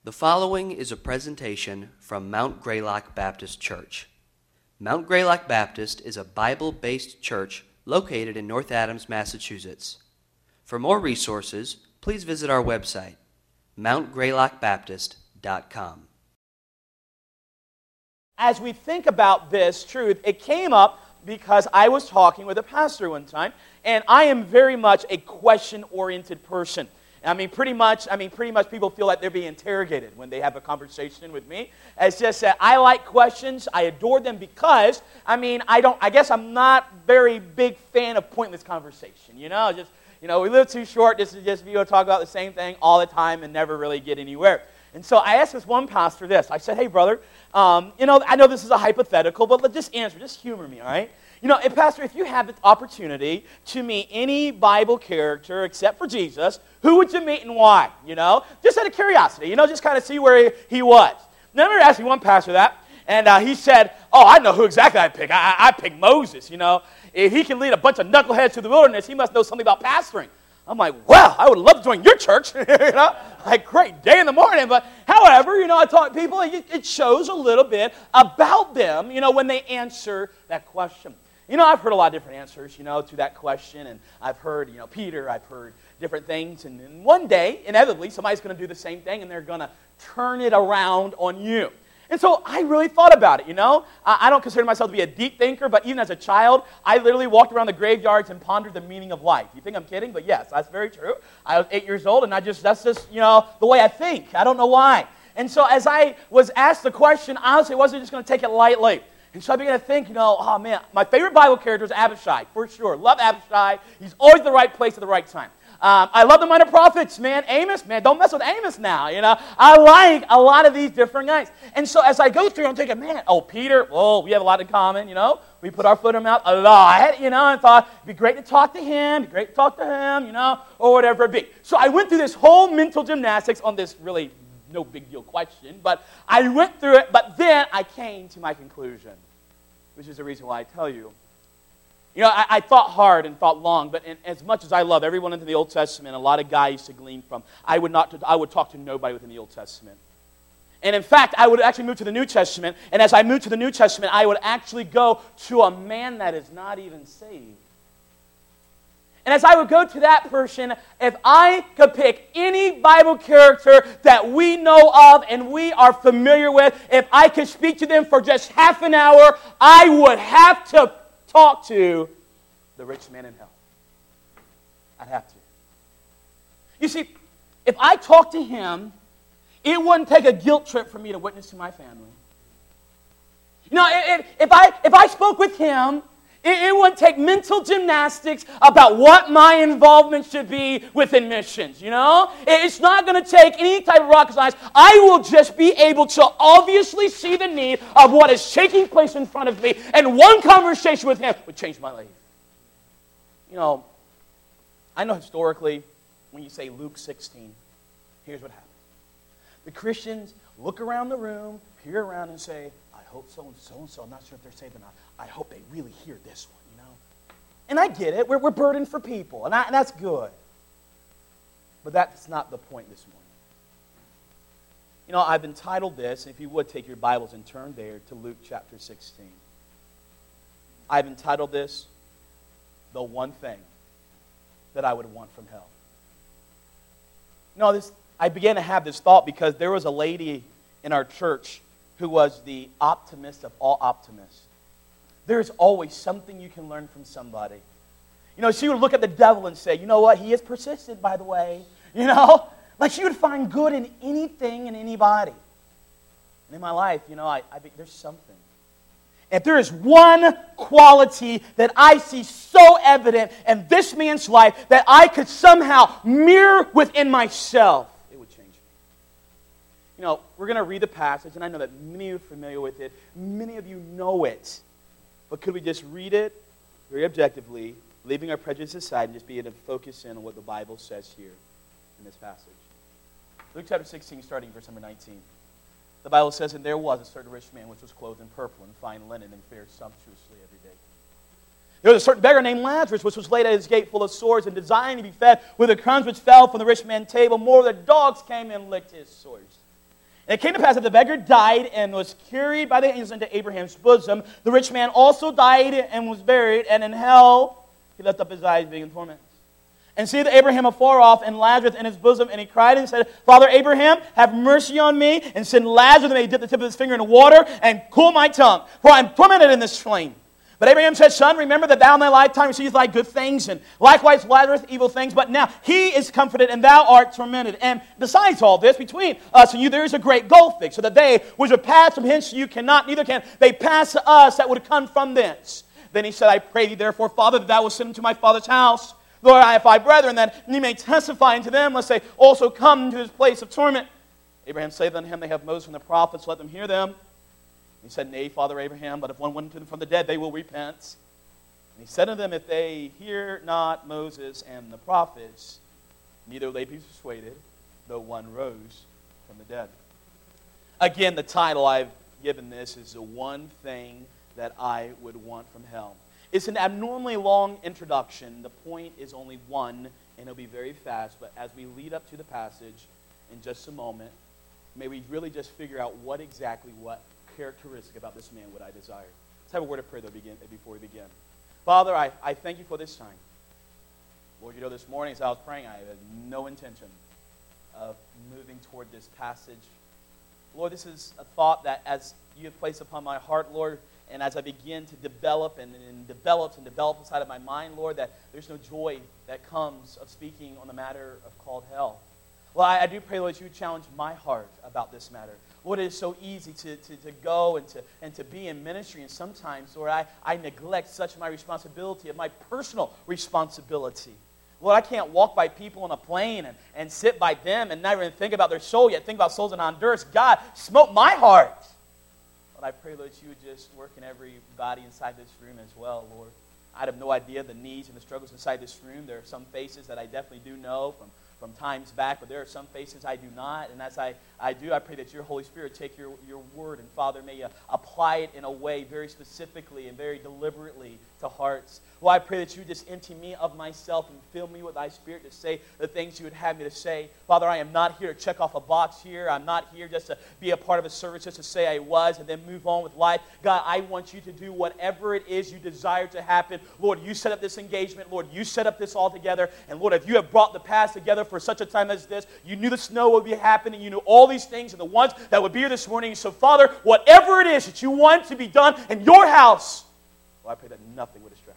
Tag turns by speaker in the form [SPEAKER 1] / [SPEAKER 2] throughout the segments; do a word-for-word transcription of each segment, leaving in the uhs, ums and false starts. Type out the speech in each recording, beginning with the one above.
[SPEAKER 1] The following is a presentation from Mount Greylock Baptist Church. Mount Greylock Baptist is a Bible-based church located in North Adams, Massachusetts. For more resources, please visit our website, mount greylock baptist dot com.
[SPEAKER 2] As we think about this truth, it came up because I was talking with a pastor one time, and I am very much a question-oriented person. I mean, pretty much, I mean, pretty much people feel like they're being interrogated when they have a conversation with me. It's just that I like questions. I adore them because, I mean, I don't, I guess I'm not very big fan of pointless conversation, you know? Just, you know, we live too short just to just be able to talk about the same thing all the time and never really get anywhere. And so I asked this one pastor this. I said, hey, brother, um, you know, I know this is a hypothetical, but let's just answer, just humor me, all right? You know, if, Pastor, if you have the opportunity to meet any Bible character except for Jesus, who would you meet and why? You know, just out of curiosity, you know, just kind of see where he, he was. Now, I remember asking one pastor that, and uh, he said, oh, I know who exactly I'd pick. I, I, I'd pick Moses, you know. If he can lead a bunch of knuckleheads to the wilderness, he must know something about pastoring. I'm like, well, I would love to join your church, you know, like great day in the morning. But however, you know, I talk to people, it, it shows a little bit about them, you know, when they answer that question. You know, I've heard a lot of different answers, you know, to that question, and I've heard, you know, Peter, I've heard different things, and, and one day, inevitably, somebody's going to do the same thing, and they're going to turn it around on you. And so I really thought about it, you know. I, I don't consider myself to be a deep thinker, but even as a child, I literally walked around the graveyards and pondered the meaning of life. You think I'm kidding? But yes, that's very true. I was eight years old, and I just, that's just, you know, the way I think. I don't know why. And so as I was asked the question, honestly, I wasn't just going to take it lightly. And so I began to think, you know, oh man, my favorite Bible character is Abishai, for sure. Love Abishai. He's always at the right place at the right time. Um, I love the minor prophets, man. Amos, man, don't mess with Amos now, you know. I like a lot of these different guys. And so as I go through, I'm thinking, man, oh, Peter, oh, we have a lot in common, you know. We put our foot in our mouth a lot, you know, and thought it'd be great to talk to him, it'd be great to talk to him, you know, or whatever it be. So I went through this whole mental gymnastics on this really no big deal question, but I went through it, but then I came to my conclusion, which is the reason why I tell you. You know, I, I thought hard and thought long, but in, as much as I love everyone in the Old Testament, a lot of guys to glean from, I would not. I would talk to nobody within the Old Testament. And in fact, I would actually move to the New Testament, and as I moved to the New Testament, I would actually go to a man that is not even saved. And as I would go to that person, if I could pick any Bible character that we know of and we are familiar with, if I could speak to them for just half an hour, I would have to talk to the rich man in hell. I'd have to. You see, if I talked to him, it wouldn't take a guilt trip for me to witness to my family. You know, if, if, I, if I spoke with him, It, it wouldn't take mental gymnastics about what my involvement should be within missions, you know? It's not going to take any type of rocket science. I will just be able to obviously see the need of what is taking place in front of me, and one conversation with him would change my life. You know, I know historically, when you say Luke sixteen, here's what happens. The Christians look around the room, peer around, and say, I hope so-and-so and so, I'm not sure if they're saved or not. I hope they really hear this one, you know. And I get it. We're, we're burdened for people, and, I, and that's good. But that's not the point this morning. You know, I've entitled this, if you would take your Bibles and turn there to Luke chapter sixteen. I've entitled this, The One Thing That I Would Want from Hell. You know, this, I began to have this thought because there was a lady in our church who was the optimist of all optimists. There's always something you can learn from somebody. You know, she would look at the devil and say, you know what, he is persistent, by the way. You know, like she would find good in anything and anybody. And in my life, you know, I, I there's something. If there is one quality that I see so evident in this man's life that I could somehow mirror within myself, it would change me. You know, we're going to read the passage, and I know that many of you are familiar with it. Many of you know it. But could we just read it very objectively, leaving our prejudices aside, and just be able to focus in on what the Bible says here in this passage? Luke chapter sixteen, starting verse number nineteen. The Bible says, and there was a certain rich man which was clothed in purple and fine linen and fared sumptuously every day. There was a certain beggar named Lazarus, which was laid at his gate full of sores and desiring to be fed with the crumbs which fell from the rich man's table. More the dogs came and licked his sores. And it came to pass that the beggar died and was carried by the angels into Abraham's bosom. The rich man also died and was buried, and in hell he lifted up his eyes, being in torment. And see that Abraham afar off, and Lazarus in his bosom, and he cried and said, Father Abraham, have mercy on me, and send Lazarus, and may he dip the tip of his finger in the water, and cool my tongue, for I am tormented in this flame. But Abraham said, Son, remember that thou in thy lifetime receivest thy good things, and likewise Lazarus evil things. But now he is comforted, and thou art tormented. And besides all this, between us and you there is a great gulf fixed, so that they which would pass from hence you cannot, neither can they pass to us that would come from thence. Then he said, I pray thee therefore, Father, that thou wilt send him to my father's house. Lord, I have five brethren, that ye may testify unto them, lest they also come to this place of torment. Abraham saith unto him, They have Moses and the prophets, let them hear them. He said, Nay, Father Abraham, but if one went to them from the dead, they will repent. And he said unto them, If they hear not Moses and the prophets, neither will they be persuaded, though one rose from the dead. Again, the title I've given this is The One Thing That I Would Want from Hell. It's an abnormally long introduction. The point is only one, and it'll be very fast. But as we lead up to the passage in just a moment, may we really just figure out what exactly what characteristic about this man would I desire. Let's have a word of prayer though begin, before we begin. Father, I, I thank you for this time. Lord, you know this morning as I was praying, I had no intention of moving toward this passage. Lord, this is a thought that as you have placed upon my heart, Lord, and as I begin to develop and, and develops and develops inside of my mind, Lord, that there's no joy that comes of speaking on the matter of called hell. Well, I, I do pray, Lord, that you would challenge my heart about this matter. Lord, it is so easy to, to, to go and to, and to be in ministry, and sometimes, Lord, I, I neglect such of my responsibility, of my personal responsibility. Lord, I can't walk by people on a plane and, and sit by them and not even think about their soul yet, think about souls in Honduras. God, smote my heart. But I pray, Lord, that you would just work in every body inside this room as well, Lord. I have no idea the needs and the struggles inside this room. There are some faces that I definitely do know from from times back, but there are some faces I do not. And as I, I do, I pray that your Holy Spirit take your, your word, and Father, may you apply it in a way very specifically and very deliberately to hearts. Well, I pray that you just empty me of myself and fill me with thy Spirit to say the things you would have me to say. Father, I am not here to check off a box here. I'm not here just to be a part of a service, just to say I was and then move on with life. God, I want you to do whatever it is you desire to happen. Lord, you set up this engagement. Lord, you set up this all together. And Lord, if you have brought the past together for such a time as this, you knew the snow would be happening. You knew all these things and the ones that would be here this morning. So Father, whatever it is that you want to be done in your house, well, I pray that nothing would distract.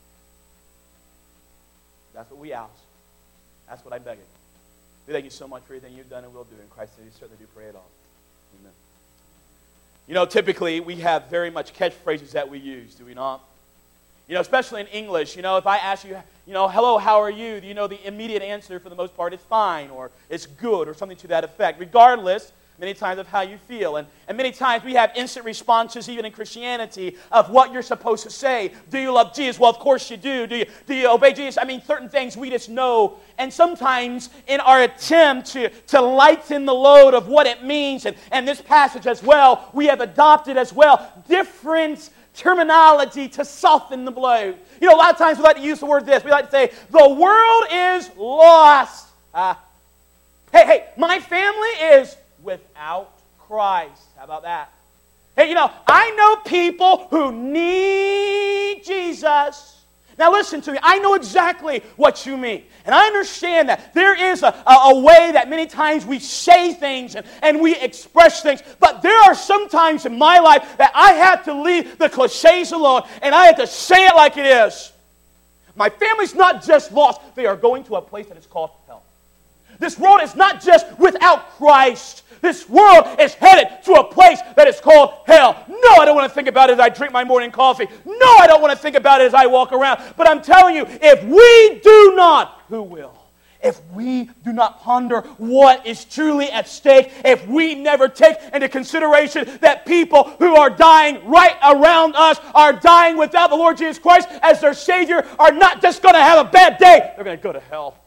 [SPEAKER 2] That's what we ask. That's what I'm begging. We thank you so much for everything you've done and will do. In Christ's name, we certainly do pray it all. Amen. You know, typically we have very much catchphrases that we use, do we not? You know, especially in English. You know, if I ask you, you know, hello, how are you? Do you know the immediate answer for the most part is fine, or it's good, or something to that effect, regardless many times of how you feel. And, and many times we have instant responses, even in Christianity, of what you're supposed to say. Do you love Jesus? Well, of course you do. Do you, do you obey Jesus? I mean, certain things we just know. And sometimes in our attempt to, to lighten the load of what it means, and, and this passage as well, we have adopted as well different terminology to soften the blow. You know, a lot of times we like to use the word this. We like to say, the world is lost. Uh, hey, hey, my family is without Christ. How about that? Hey, you know, I know people who need Jesus. Now listen to me. I know exactly what you mean. And I understand that there is a, a, a way that many times we say things and, and we express things. But there are some times in my life that I have to leave the cliches alone and I have to say it like it is. My family's not just lost. They are going to a place that is called hell. This world is not just without Christ. This world is headed to a place that is called hell. No, I don't want to think about it as I drink my morning coffee. No, I don't want to think about it as I walk around. But I'm telling you, if we do not, who will? If we do not ponder what is truly at stake, if we never take into consideration that people who are dying right around us are dying without the Lord Jesus Christ as their Savior, are not just going to have a bad day, they're going to go to hell.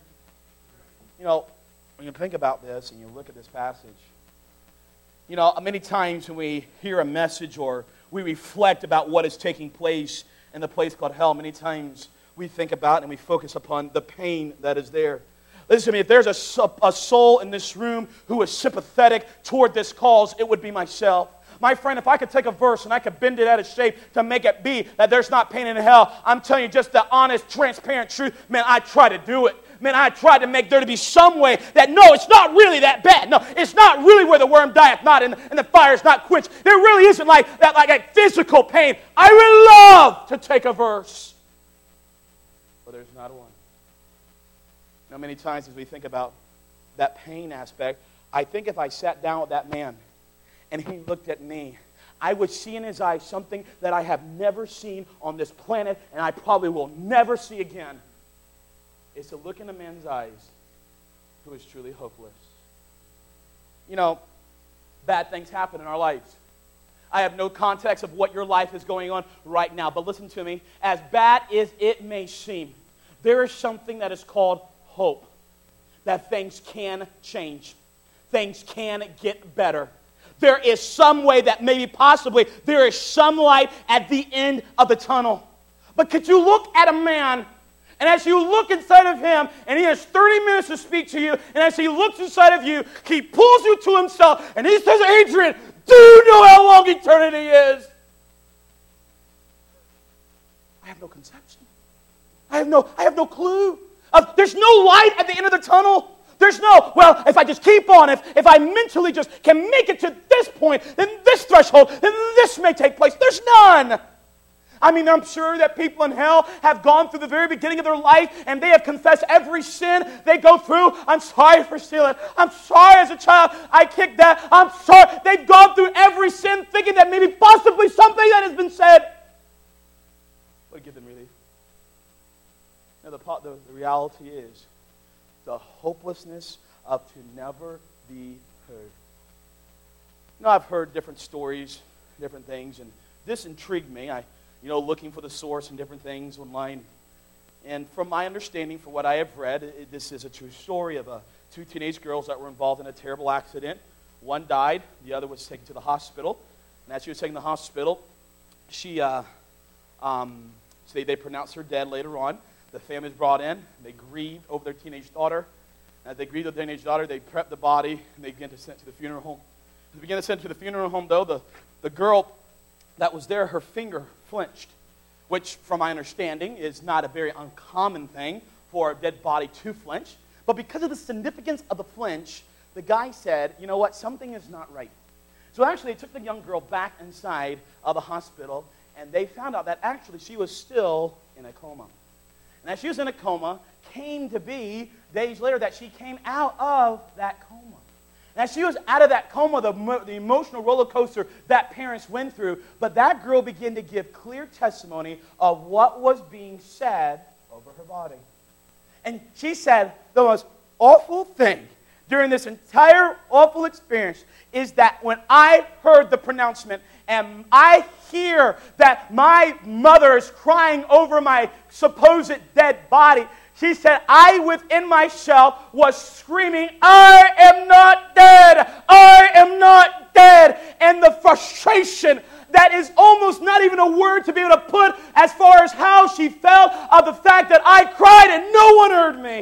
[SPEAKER 2] You know, when you think about this and you look at this passage, you know, many times when we hear a message or we reflect about what is taking place in the place called hell, many times we think about and we focus upon the pain that is there. Listen to me, if there's a, a soul in this room who is sympathetic toward this cause, it would be myself. My friend, if I could take a verse and I could bend it out of shape to make it be that there's not pain in hell, I'm telling you just the honest, transparent truth, man, I try to do it. Man, I tried to make there to be some way that, no, it's not really that bad. No, it's not really where the worm dieth not and, and the fire's not quenched. There really isn't like that, like that physical pain. I would love to take a verse, but there's not one. Now, many times as we think about that pain aspect, I think if I sat down with that man and he looked at me, I would see in his eyes something that I have never seen on this planet and I probably will never see again. Is to look in a man's eyes who is truly hopeless. You know, bad things happen in our lives. I have no context of what your life is going on right now, but listen to me. As bad as it may seem, there is something that is called hope. That things can change. Things can get better. There is some way that maybe possibly there is some light at the end of the tunnel. But could you look at a man, and as you look inside of him, and he has thirty minutes to speak to you, and as he looks inside of you, he pulls you to himself, and he says, Adrian, do you know how long eternity is? I have no conception. I have no, I have no clue. Uh, there's no light at the end of the tunnel. There's no, well, if I just keep on, if, if I mentally just can make it to this point, then this threshold, then this may take place. There's none. I mean, I'm sure that people in hell have gone through the very beginning of their life and they have confessed every sin they go through. I'm sorry for stealing. I'm sorry as a child I kicked that. I'm sorry. They've gone through every sin thinking that maybe possibly something that has been said would give them relief. Now, the, the, the reality is the hopelessness of to never be heard. You know, I've heard different stories, different things, and this intrigued me. I You know, looking for the source and different things online. And from my understanding, from what I have read, it, this is a true story of uh, two teenage girls that were involved in a terrible accident. One died, the other was taken to the hospital. And as she was taken to the hospital, she, uh, um, so they, they pronounced her dead later on. The family was brought in. They grieved over their teenage daughter. As they grieved over their teenage daughter, they prepped the body, and they began to send it to the funeral home. As they began to send it to the funeral home, though, the, the girl that was there, her finger flinched, which, from my understanding, is not a very uncommon thing for a dead body to flinch. But because of the significance of the flinch, the guy said, you know what, something is not right. So actually, they took the young girl back inside of the hospital, and they found out that actually she was still in a coma. And as she was in a coma, came to be, days later, that she came out of that coma. And as she was out of that coma, the, the emotional roller coaster that parents went through, but that girl began to give clear testimony of what was being said over her body. And she said the most awful thing during this entire awful experience is that when I heard the pronouncement and I hear that my mother is crying over my supposed dead body, she said, I within myself was screaming, I am not dead! I am not dead! And the frustration that is almost not even a word to be able to put as far as how she felt of the fact that I cried and no one heard me.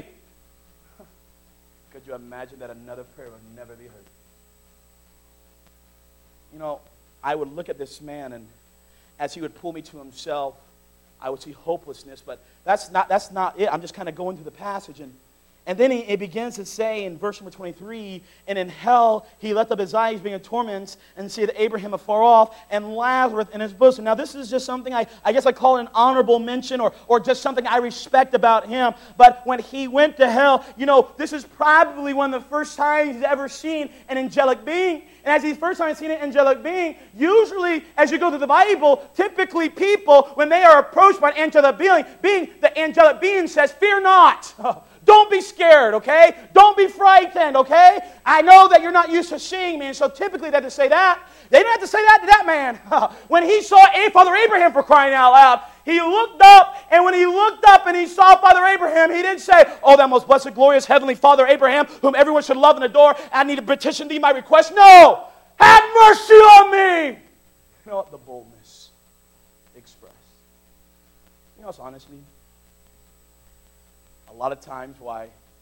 [SPEAKER 2] Could you imagine that another prayer would never be heard? You know, I would look at this man, and as he would pull me to himself, I would see hopelessness, but that's not that's not it. I'm just kind of going through the passage, and and then he, it begins to say in verse number twenty-three, and in hell he lifted up his eyes, being in torments, and see that Abraham afar off, and Lazarus in his bosom. Now this is just something I, I guess I call an honorable mention, or or just something I respect about him. But when he went to hell, you know, this is probably one of the first times he's ever seen an angelic being. And as he's first time seen an angelic being, usually as you go through the Bible, typically people, when they are approached by an angelic being, being the angelic being says, fear not. Don't be scared, okay? Don't be frightened, okay? I know that you're not used to seeing me, and so typically they have to say that. They didn't have to say that to that man. When he saw Father Abraham, for crying out loud, he looked up, and when he looked up and he saw Father Abraham, he didn't say, oh, that most blessed, glorious, heavenly Father Abraham, whom everyone should love and adore, I need to petition thee my request. No! Have mercy on me! You know what? The boldness expressed. You know what's honestly? A lot of times why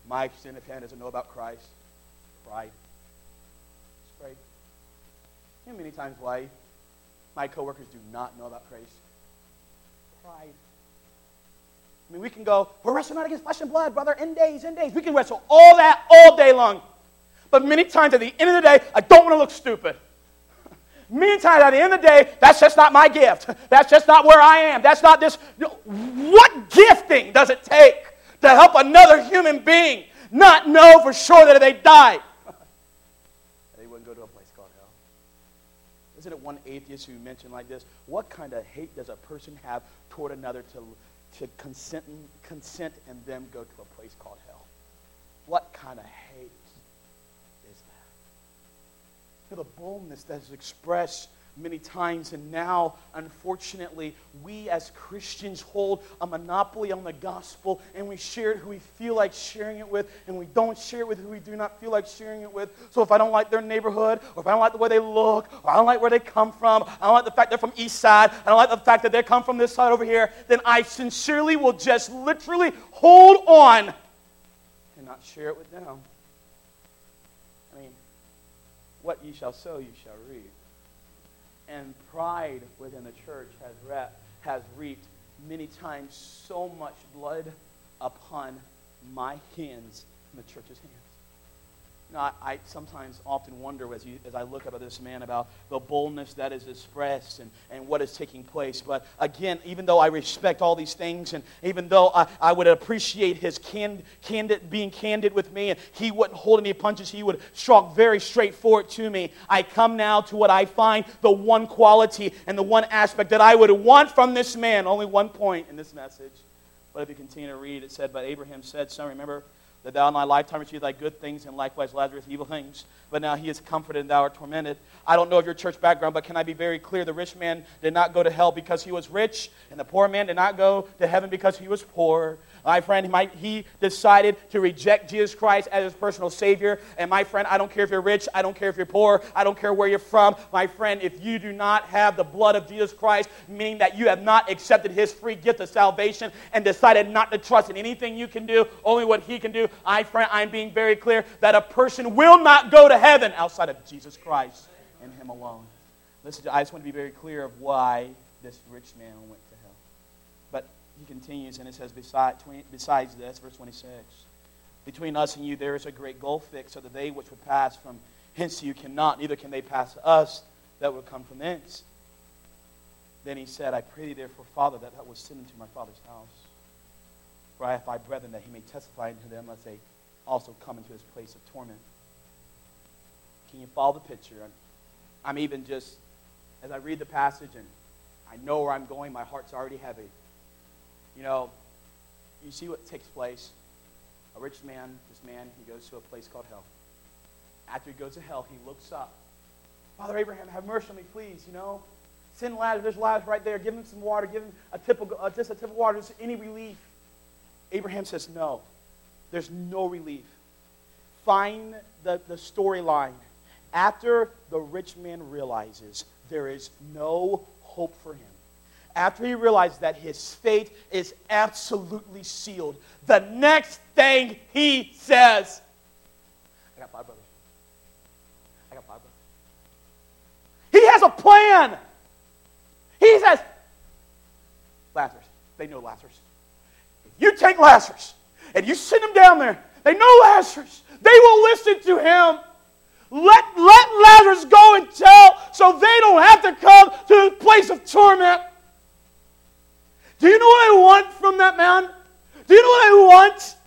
[SPEAKER 2] My extended family doesn't know about Christ. Pride. It's pride. You know many times why my coworkers do not know about Christ? Pride. I mean, we can go, we're wrestling not against flesh and blood, brother, in days, in days. We can wrestle all that all day long. But many times at the end of the day, I don't want to look stupid. Many times at the end of the day, that's just not my gift. That's just not where I am. That's not this. What gifting does it take to help another human being not know for sure that if they died, they wouldn't go to a place called hell? Isn't it one atheist who mentioned like this, what kind of hate does a person have toward another to, to consent, consent and them go to a place called hell? What kind of hate is that? You know, the boldness that is expressed many times, and now, unfortunately, we as Christians hold a monopoly on the gospel, and we share it who we feel like sharing it with, and we don't share it with who we do not feel like sharing it with. So if I don't like their neighborhood, or if I don't like the way they look, or I don't like where they come from, I don't like the fact they're from East Side, I don't like the fact that they come from this side over here, then I sincerely will just literally hold on and not share it with them. I mean, what ye shall sow, ye shall reap. And pride within the church has, re- has reaped many times so much blood upon my hands and the church's hands. You know, I, I sometimes often wonder as, you, as I look at this man about the boldness that is expressed and, and what is taking place. But again, even though I respect all these things, and even though I, I would appreciate his can, candid, being candid with me, and he wouldn't hold any punches, he would talk very straightforward to me, I come now to what I find the one quality and the one aspect that I would want from this man. Only one point in this message. But if you continue to read, it said, but Abraham said, son, remember that thou in thy lifetime received thy good things, and likewise Lazarus evil things. But now he is comforted, and thou art tormented. I don't know of your church background, but can I be very clear? The rich man did not go to hell because he was rich, and the poor man did not go to heaven because he was poor. My friend, he, might, he decided to reject Jesus Christ as his personal Savior. And my friend, I don't care if you're rich, I don't care if you're poor, I don't care where you're from. My friend, if you do not have the blood of Jesus Christ, meaning that you have not accepted his free gift of salvation and decided not to trust in anything you can do, only what he can do, my friend, I'm being very clear that a person will not go to heaven outside of Jesus Christ and him alone. Listen, I just want to be very clear of why this rich man went to hell. But he continues, and it says, besides, besides this, verse twenty-six, between us and you there is a great gulf fixed, so that they which would pass from hence you cannot, neither can they pass to us that would come from thence. Then he said, I pray thee therefore, Father, that thou would send into my father's house. For I have five brethren, that he may testify unto them, lest they also come into his place of torment. Can you follow the picture? I'm even just, as I read the passage, and I know where I'm going, my heart's already heavy. You know, you see what takes place. A rich man, this man, he goes to a place called hell. After he goes to hell, he looks up. Father Abraham, have mercy on me, please, you know. Send Lazarus, there's Lazarus right there. Give him some water. Give him a tip of, uh, just a tip of water, just any relief. Abraham says, no. There's no relief. Find the, the storyline. After the rich man realizes there is no hope for him, after he realizes that his fate is absolutely sealed, the next thing he says, I got five brothers. I got five brothers. He has a plan. He says, Lazarus, they know Lazarus. If you take Lazarus and you send him down there, they know Lazarus. They will listen to him. Let, let Lazarus go and tell so they don't have to come to the place of torment. Do you know what I want from that man? Do you know what I want?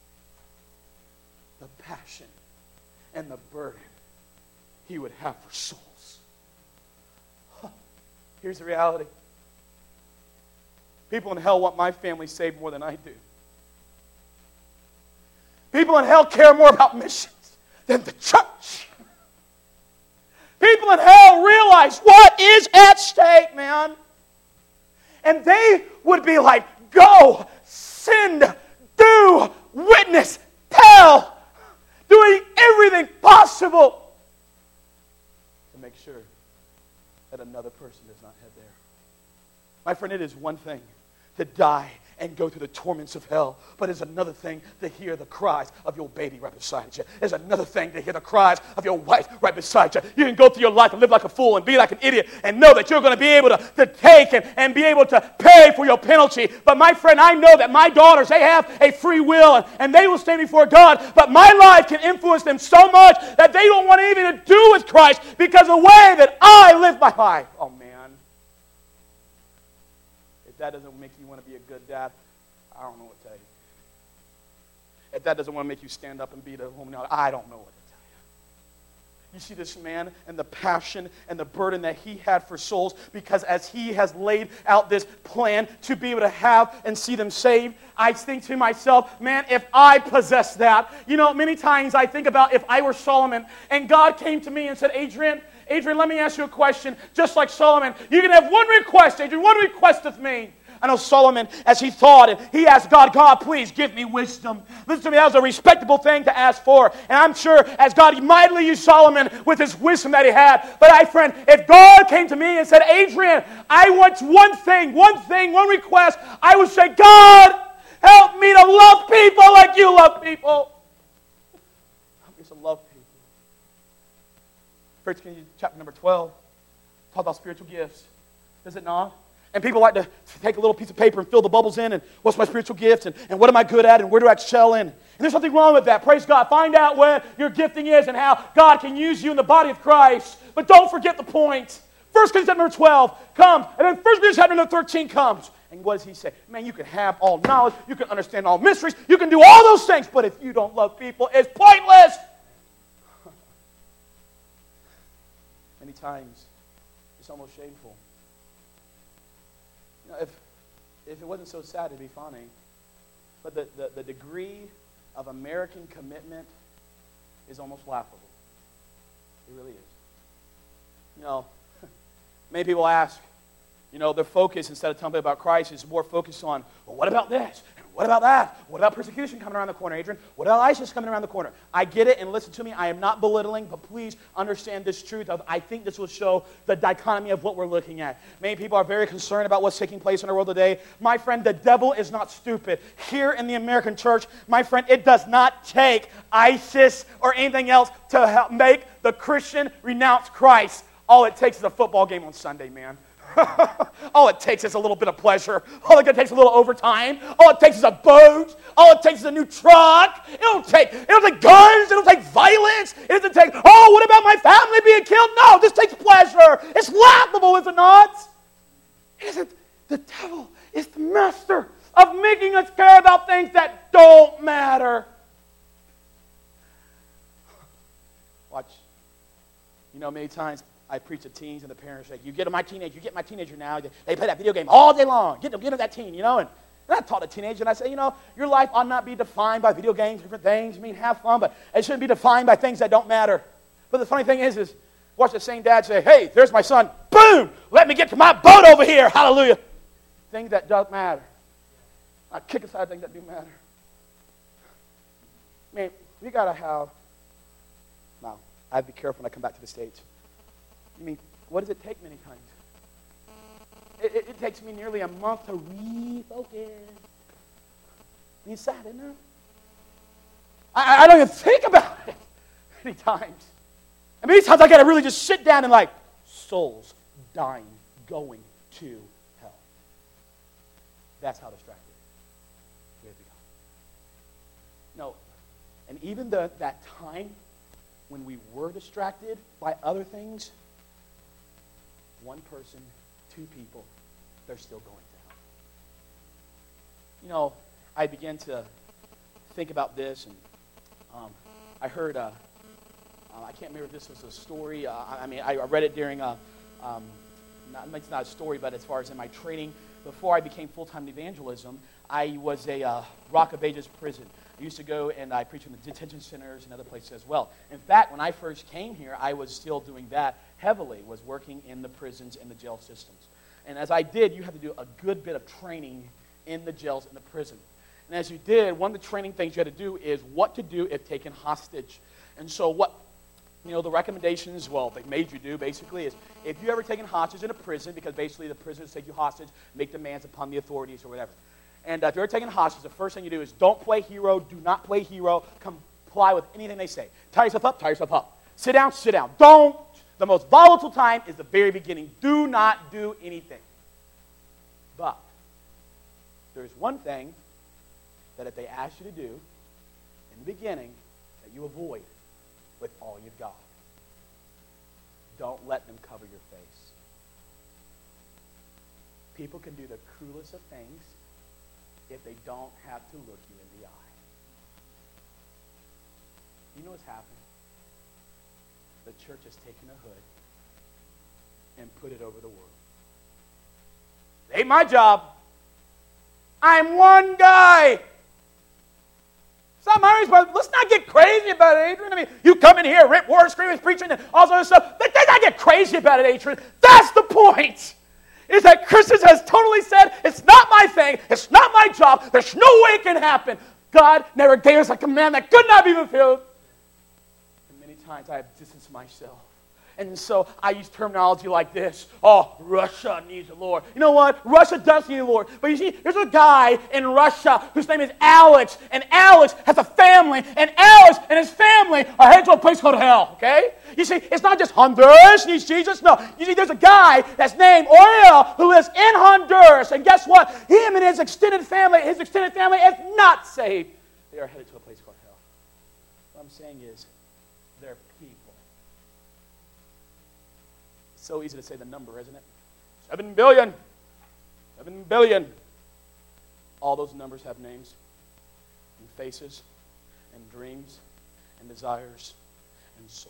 [SPEAKER 2] The passion and the burden he would have for souls. Huh. Here's the reality. People in hell want my family saved more than I do. People in hell care more about missions than the church. People in hell realize what is at stake, man. And they would be like, go, send, do, witness, tell, doing everything possible to make sure that another person does not head there. My friend, it is one thing to die and go through the torments of hell. But it's another thing to hear the cries of your baby right beside you. It's another thing to hear the cries of your wife right beside you. You can go through your life and live like a fool and be like an idiot and know that you're going to be able to, to take and, and be able to pay for your penalty. But my friend, I know that my daughters, they have a free will and, and they will stand before God. But my life can influence them so much that they don't want anything to do with Christ because of the way that I live my life. Oh, man. If that doesn't make you want to be a good dad, I don't know what to tell you. If that doesn't want to make you stand up and be the woman, I don't know what to tell you. You see this man and the passion and the burden that he had for souls, because as he has laid out this plan to be able to have and see them saved, I think to myself, man, if I possess that, you know, many times I think about if I were Solomon and God came to me and said, Adrian, Adrian, let me ask you a question. Just like Solomon, you can have one request, Adrian, one request of me. I know Solomon, as he thought, and he asked God, God, please give me wisdom. Listen to me, that was a respectable thing to ask for. And I'm sure as God mightily used Solomon with his wisdom that he had. But I, friend, if God came to me and said, Adrian, I want one thing, one thing, one request, I would say, God, help me to love people like you love people. Help me to love people. First Corinthians chapter number twelve, talk about spiritual gifts. Does it not? And people like to take a little piece of paper and fill the bubbles in, and what's my spiritual gift, and, and what am I good at, and where do I excel in? And there's nothing wrong with that. Praise God. Find out where your gifting is and how God can use you in the body of Christ. But don't forget the point. First Corinthians chapter number twelve comes, and then First Corinthians chapter number thirteen comes. And what does he say? Man, you can have all knowledge, you can understand all mysteries, you can do all those things, but if you don't love people, it's pointless. Many times, it's almost shameful. You know, if, if it wasn't so sad, it'd be funny. But the, the, the degree of American commitment is almost laughable. It really is. You know, many people ask, you know, their focus, instead of telling people about Christ, is more focused on, well, what about this? What about that? What about persecution coming around the corner, Adrian? What about ISIS coming around the corner? I get it, and listen to me. I am not belittling, but please understand this truth. I think this will show the dichotomy of what we're looking at. Many people are very concerned about what's taking place in our world today. My friend, the devil is not stupid. Here in the American church, my friend, it does not take ISIS or anything else to help make the Christian renounce Christ. All it takes is a football game on Sunday, man. All it takes is a little bit of pleasure. All it takes is a little overtime. All it takes is a boat. All it takes is a new truck. It don't take, it don't take guns. It don't take violence. It doesn't take, oh, what about my family being killed? No, this takes pleasure. It's laughable, is it not? Isn't the devil is the master of making us care about things that don't matter. Watch. You know, many times I preach to teens, and the parents say, you get my teenager, you get my teenager now. They play that video game all day long. Get them, get them that teen, you know. And, and I taught a teenager, and I say, you know, your life ought not be defined by video games, different things. I mean, have fun, but it shouldn't be defined by things that don't matter. But the funny thing is, is watch the same dad say, hey, there's my son. Boom! Let me get to my boat over here. Hallelujah. Things that don't matter. I kick aside things that do matter. I mean, we got to have, now, I have to be careful when I come back to the States. I mean, what does it take many times? It, it, it takes me nearly a month to refocus. It's sad, isn't it? I, I don't even think about it many times. And many times I got to really just sit down and like, souls dying, going to hell. That's how distracted. Where we go. No, and even the, that time when we were distracted by other things, one person, two people, they're still going to hell. You know, I began to think about this, and um, I heard, uh, uh, I can't remember if this was a story. Uh, I mean, I read it during, a, um, not, it's not a story, but as far as in my training, before I became full-time evangelism, I was a uh, Rock of Ages prison. I used to go and I preached in the detention centers and other places as well. In fact, when I first came here, I was still doing that heavily, was working in the prisons and the jail systems. And as I did, you had to do a good bit of training in the jails and the prison. And as you did, one of the training things you had to do is what to do if taken hostage. And so what, you know, the recommendations, well, they made you do basically is if you ever taken hostage in a prison, because basically the prisoners take you hostage, make demands upon the authorities or whatever. And uh, if you're taking hostage, the first thing you do is don't play hero, do not play hero, comply with anything they say. Tie yourself up, tie yourself up. Sit down, sit down. Don't. The most volatile time is the very beginning. Do not do anything. But there's one thing that if they ask you to do in the beginning that you avoid with all you've got. Don't let them cover your face. People can do the cruelest of things if they don't have to look you in the eye. You know what's happened? The church has taken a hood and put it over the world. It ain't my job. I'm one guy. It's not my responsibility. Let's not get crazy about it, Adrian. I mean, you come in here, rip word, screaming, preaching, and all this other stuff. Let's not get crazy about it, Adrian. That's the point. Is that Christians has totally said, it's not my thing, it's not my job, there's no way it can happen. God never gave us a command that could not be fulfilled. And many times I have distanced myself. And so I use terminology like this. Oh, Russia needs the Lord. You know what? Russia does need the Lord. But you see, there's a guy in Russia whose name is Alex. And Alex has a family. And Alex and his family are headed to a place called hell. Okay? You see, it's not just Honduras needs Jesus. No. You see, there's a guy that's named Oriel who lives in Honduras. And guess what? Him and his extended family, his extended family is not saved. They are headed to a place called hell. What I'm saying is, they're people. So easy to say the number, isn't it? Seven billion. Seven billion. All those numbers have names and faces and dreams and desires and souls.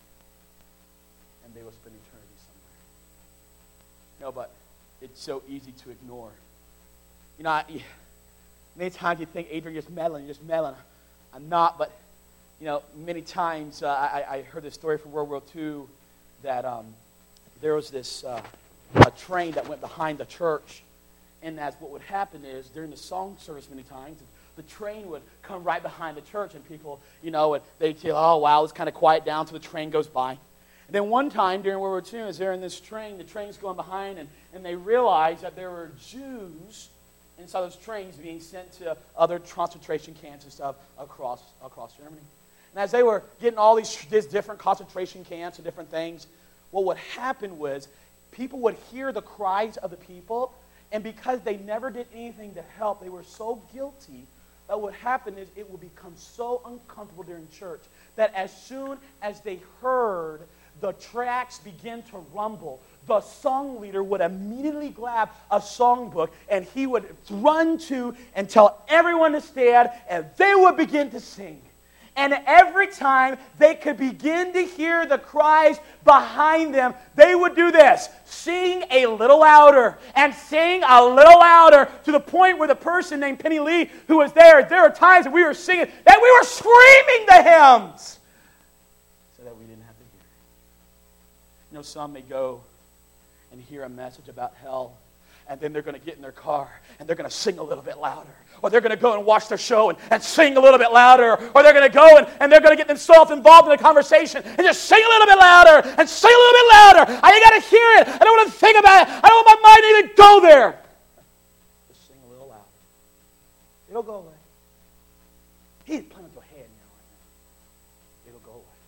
[SPEAKER 2] And they will spend eternity somewhere. No, but it's so easy to ignore. You know, I, many times you think, Adrian, you're just meddling, you're just meddling. I'm not, but, you know, many times uh, I, I heard this story from World War Two that um, there was this uh, a train that went behind the church, and as what would happen is during the song service many times, the train would come right behind the church, and people, you know, and they'd say, oh, wow, it's kind of quiet down till the train goes by. And then one time during World War Two, as they're in this train, the train's going behind, and, and they realized that there were Jews inside those trains being sent to other concentration camps and stuff across, across Germany. And as they were getting all these, these different concentration camps and different things, what would happen was people would hear the cries of the people, and because they never did anything to help, they were so guilty that what would happen is it would become so uncomfortable during church that as soon as they heard the tracks begin to rumble, the song leader would immediately grab a songbook and he would run to and tell everyone to stand, and they would begin to sing. And every time they could begin to hear the cries behind them, they would do this. Sing a little louder and sing a little louder to the point where the person named Penny Lee who was there, there were times that we were singing, that we were screaming the hymns so that we didn't have to hear it. You know, some may go and hear a message about hell, and then they're going to get in their car and they're going to sing a little bit louder. Or they're going to go and watch their show and, and sing a little bit louder. Or they're going to go and, and they're going to get themselves involved in the conversation and just sing a little bit louder and sing a little bit louder. I got to hear it. I don't want to think about it. I don't want my mind to even go there. Just sing a little louder. It'll go away. He's playing with your head now. Right now. It'll go away.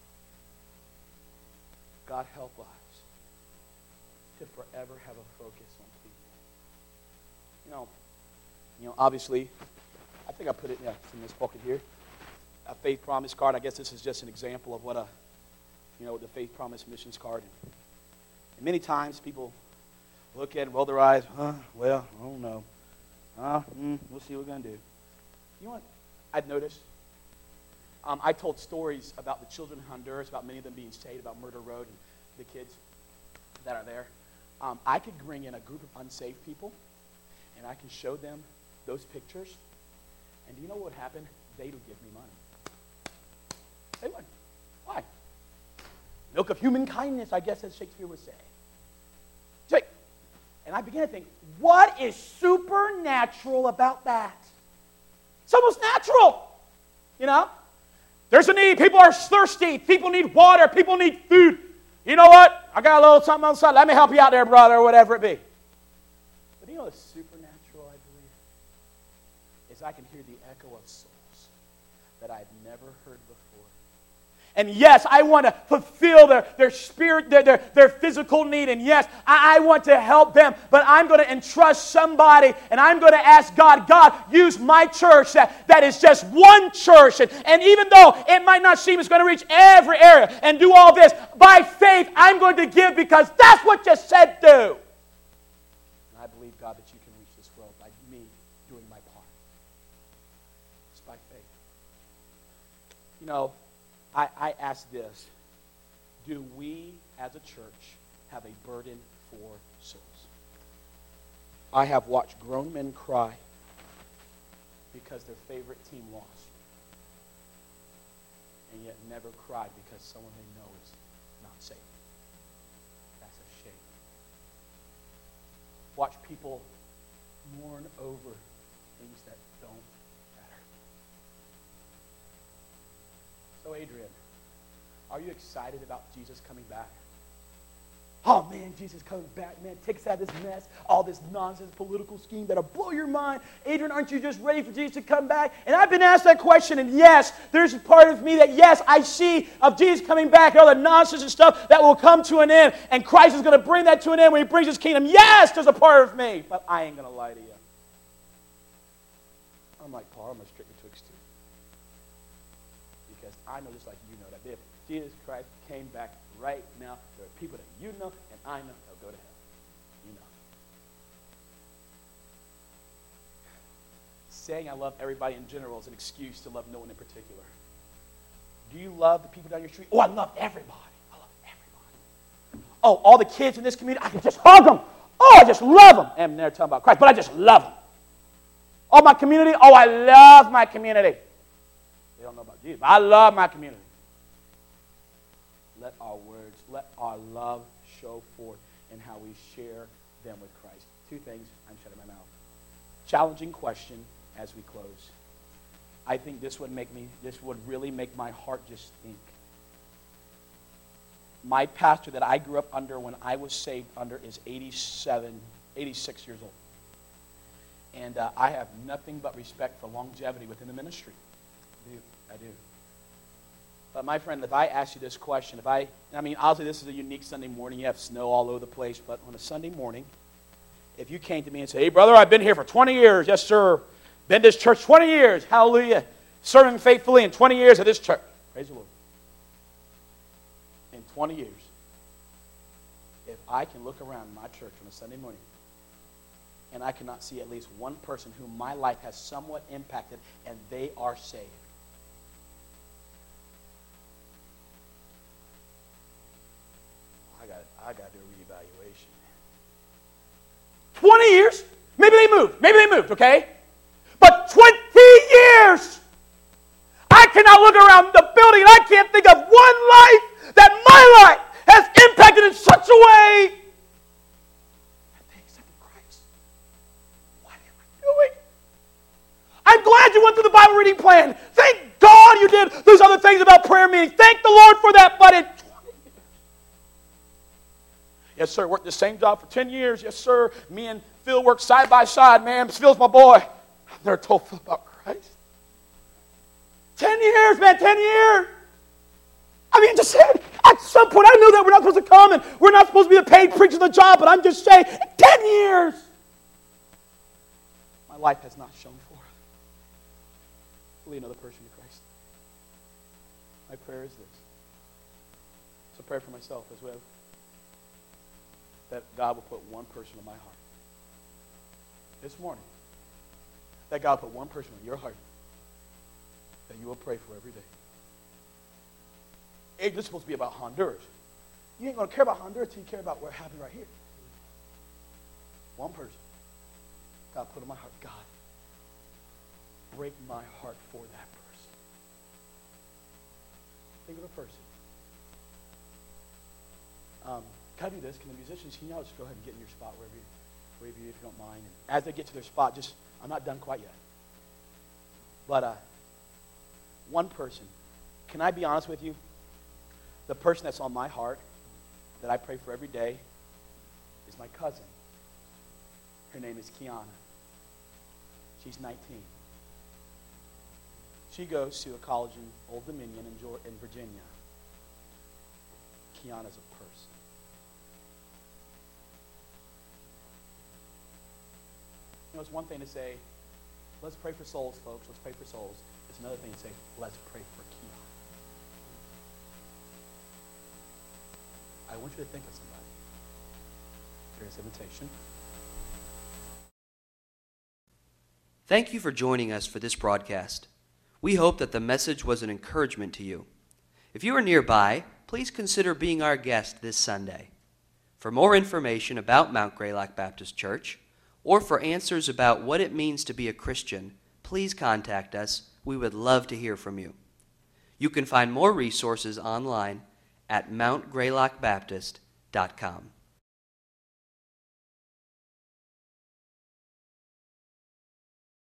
[SPEAKER 2] God help us to forever have a focus on people. You know, you know, obviously, I think I put it yeah, in this pocket here. A faith promise card. I guess this is just an example of what a, you know, the faith promise missions card. And many times people look at it, roll their eyes. Huh, well, I don't know. Uh, mm, we'll see what we're gonna do. You know what I'd noticed? Um, I told stories about the children in Honduras, about many of them being saved, about Murder Road and the kids that are there. Um, I could bring in a group of unsaved people, and I can show them those pictures, and do you know what would happen? They would give me money. They would. Why? Milk of human kindness, I guess, as Shakespeare would say. So, and I began to think, what is supernatural about that? It's almost natural, you know? There's a need. People are thirsty. People need water. People need food. You know what? I got a little something on the side. Let me help you out there, brother, or whatever it be. But you know what's supernatural, I believe? And yes, I want to fulfill their, their spirit, their, their, their physical need. And yes, I, I want to help them. But I'm going to entrust somebody, and I'm going to ask God, God, use my church that, that is just one church. And, and even though it might not seem it's going to reach every area and do all this, by faith, I'm going to give because that's what you said do. And I believe, God, that you can reach this world by me doing my part. It's by faith. You know, I, I ask this, do we as a church have a burden for souls? I have watched grown men cry because their favorite team lost, and yet never cried because someone they know is not saved. That's a shame. Watch people mourn over things that don't matter. So Adrian, are you excited about Jesus coming back? Oh man, Jesus coming back, man, takes out this mess, all this nonsense political scheme that'll blow your mind. Adrian, aren't you just ready for Jesus to come back? And I've been asked that question, and yes, there's a part of me that, yes, I see of Jesus coming back and all the nonsense and stuff that will come to an end, and Christ is going to bring that to an end when he brings his kingdom. Yes, there's a part of me, but I ain't going to lie to you. I'm like Paul, I'm a strict betwixt two. Because I know, just like you know, that if Jesus Christ came back right now, there are people that you know and I know they'll go to hell. You know. Saying I love everybody in general is an excuse to love no one in particular. Do you love the people down your street? Oh, I love everybody. I love everybody. Oh, all the kids in this community, I can just hug them. Oh, I just love them. And they're talking about Christ, but I just love them. Oh, my community, oh, I love my community. They don't know about Jesus, but I love my community. Let our words, let our love show forth in how we share them with Christ. Two things, I'm shutting my mouth. Challenging question as we close. I think this would make me, this would really make my heart just think. My pastor that I grew up under when I was saved under is eighty-seven, eighty-six years old. And uh, I have nothing but respect for longevity within the ministry. I do. I do. But my friend, if I ask you this question, if I, I mean, obviously this is a unique Sunday morning. You have snow all over the place. But on a Sunday morning, if you came to me and said, hey, brother, I've been here for twenty years. Yes, sir. Been to this church twenty years. Hallelujah. Serving faithfully in twenty years at this church. Praise the Lord. In twenty years, if I can look around my church on a Sunday morning and I cannot see at least one person whom my life has somewhat impacted and they are saved, I got I got to do a reevaluation. twenty years? Maybe they moved. Maybe they moved, okay? But twenty years! I cannot look around the building and I can't think of one life that my life has impacted in such a way that they accepted Christ. What am I doing? I'm glad you went through the Bible reading plan. Thank God you did those other things about prayer meetings. Thank the Lord for that, but in yes, sir. Worked the same job for ten years. Yes, sir. Me and Phil worked side by side, man. Phil's my boy. I've never told Phil about Christ. Ten years, man. Ten years. I mean, just saying, at some point, I knew that we're not supposed to come and we're not supposed to be the paid preacher of the job, but I'm just saying, ten years. My life has not shown forth. Lead another person to Christ. My prayer is this. It's a prayer for myself as well. That God will put one person in my heart this morning. That God will put one person in your heart that you will pray for every day. Hey, this is supposed to be about Honduras. You ain't going to care about Honduras until you care about what happened right here. One person. God put in my heart, God, break my heart for that person. Think of a person. Um, Can I do this? Can the musicians, can y'all just go ahead and get in your spot wherever you, wherever you if you don't mind. And as they get to their spot, just, I'm not done quite yet. But uh, one person, can I be honest with you? The person that's on my heart that I pray for every day is my cousin. Her name is Kiana. She's nineteen. She goes to a college in Old Dominion in, Georgia, in Virginia. Keon as a person. You know, it's one thing to say, let's pray for souls, folks. Let's pray for souls. It's another thing to say, let's pray for Keon. I want you to think of somebody. Here's invitation.
[SPEAKER 1] Thank you for joining us for this broadcast. We hope that the message was an encouragement to you. If you are nearby, please consider being our guest this Sunday. For more information about Mount Greylock Baptist Church, or for answers about what it means to be a Christian, please contact us. We would love to hear from you. You can find more resources online at mount greylock baptist dot com.